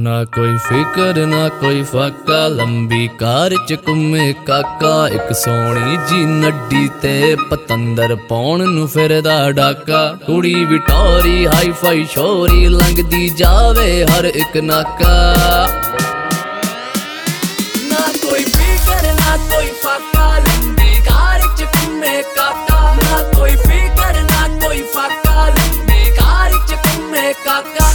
ना कोई फिक्र ना कोई फाका, लंबी कार च घुमे काका। एक सोहनी जी नड्डी ते पतंदर पाउण नूं फिरदा डाका। कुड़ी भी टौरी हाई फाई शोरी, लंघदी जावे हर एक नाका। ना कोई फिक्र ना कोई फाका, लंबी कार च घुमे काका। ना कोई फिक्र ना कोई फाका, लंबी कार च घुमे काका।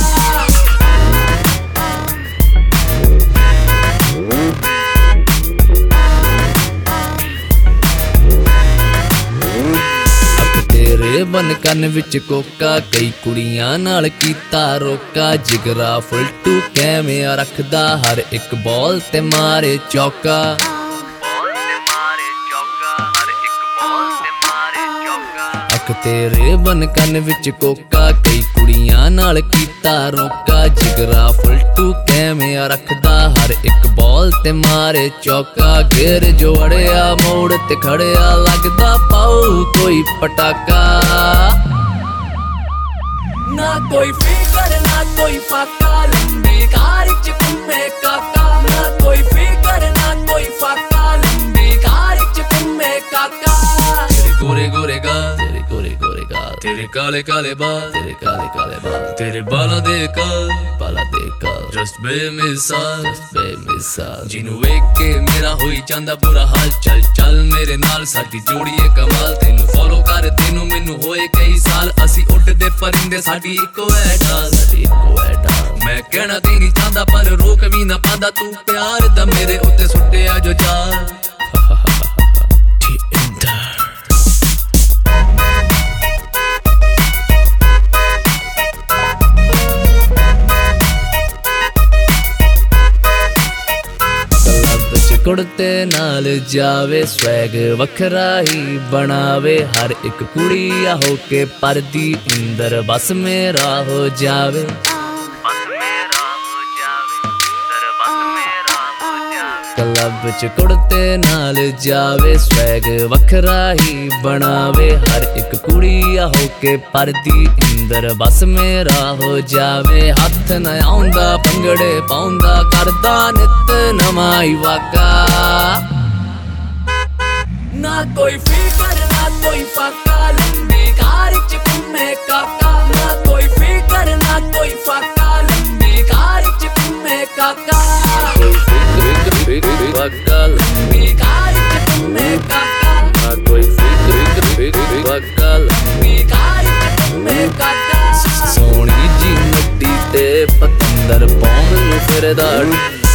बन कन विच कोका, कई कुड़ियां नाल कीता रोका। जिगरा फुलटू कैमिया रखदा, हर एक बॉल ते मारे चौका। अख तेरे बन कन विच कोका, कई कुड़ियां नाल कीता रोका। जिगरा फुलटू कैमिया रखदा, हर एक बॉल ते मारे चौका। घेर जो अड़िया मोड़ ते खड़िया, लगदा पाऊ कोई पटाका। ना कोई फिक्र ना कोई फाका, लंबी कार च घुमे काका। ना कोई फिक्र ना कोई फाका, लंबी कार च घुमे काका। तेरे गोरे गोरे गाल, तेरे गोरे गोरे गाल, तेरे काले काले बाल, तेरे काले काले बाल, तेरे बाला दे काल, बाला दे काल। जस्ट बेमिसाल, जस्ट बेमिसाल। जिन्नू वेख के मेरा होई जांदा बुरा हाल। चल चल मेरे नाल, साडी जोड़ी है कमाल। तेनू फॉलो कर तेनू मैनू होए कई साल। असी उड़दे परिंदे, साडी इक्को है ढाल, साडी इक्को है ढाल। मैं कहना ते नहीं चाहता पर रोक भी ना पांदा, तू प्यार दा मेरे उत्ते सुट्टिया जो जाल। कुड़ते नाल जावे, स्वैग वखरा ही बनावे। हर एक कुड़िया होके परदी, इंदर बस मेरा हो जावे। क्लब च कुड़ते नाल जावे, स्वैग वखरा ही बनावे। हर एक कुड़िया होके परदी, इंदर बस मेरा हो जावे। हथ न आउंदा भंगड़े पाउंदा, करदा नित नवाई वाका। ना कोई फिक्र ना कोई फाका, लंबी कार च घुमे काका। ना कोई फिक्र ना कोई फाका, लंबी कार च घुमे काका। फाका लंबी कार च घुमे काका। ना कोई फिक्र फाका, लंबी कार च घुमे काका। सोहनी जी नड्डी ते पतंदर पाउण नूं फिरदा।